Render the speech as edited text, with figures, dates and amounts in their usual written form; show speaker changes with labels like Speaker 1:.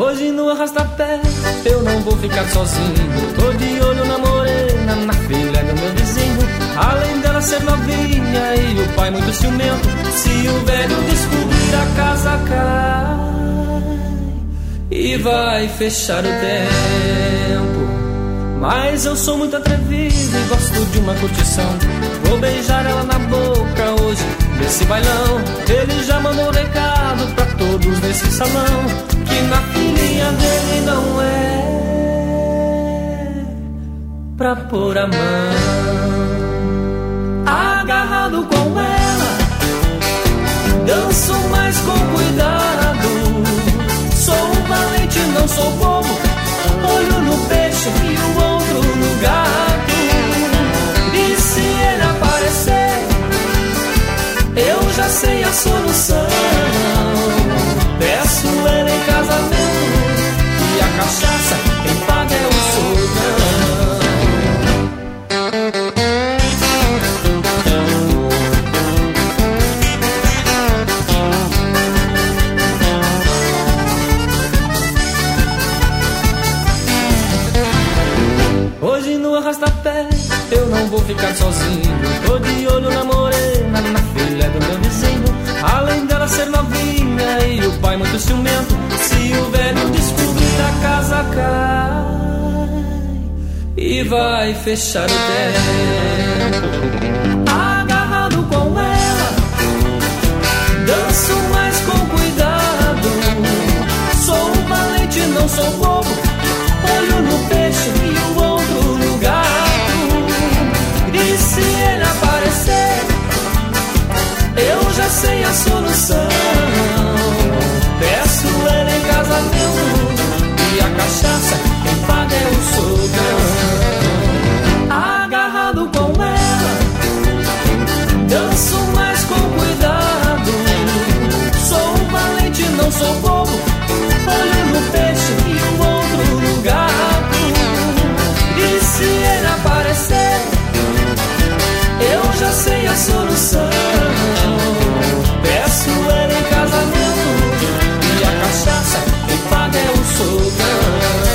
Speaker 1: Hoje no arrasta-pé eu não vou ficar sozinho. Tô de olho na morena, na filha do meu vizinho. Além dela ser novinha e o pai muito ciumento, se o velho descobrir a casa cai e vai fechar o tempo. Mas eu sou muito atrevido e gosto de uma curtição. Vou beijar ela na boca hoje nesse bailão. Ele já mandou um recado pra todos nesse salão, que na filhinha dele não é pra pôr a mão. Agarrado com ela, danço mais com cuidado. Sou um valente, não sou bobo. Olho no peixe e o outro no gato. E se ele aparecer, eu já sei a solução. Peço ele em casamento e a cachaça quem paga é o sogro. Hoje no arrasta-pé eu não vou ficar sozinho. Tô de olho na morena, na filha do meu vizinho. Além dela ser novinha e o pai muito ciumento, se o velho descobrir a casa cai e vai fechar o tempo. Agarrado com ela, danço mais com cuidado. Sou um valente, não sou bobo. Olho no peixe e o outro no gato. E se ele aparecer, eu já sei a solução. Peço ele em casamento e a cachaça quem paga é o sogro. Agarrado com ela, danço mais com cuidado. Sou um valente, não sou bobo. Olho no peixe e o outro no gato. E se ele aparecer, eu já sei a solução. Peço ele em casamento e a cachaça quem paga é o sogro.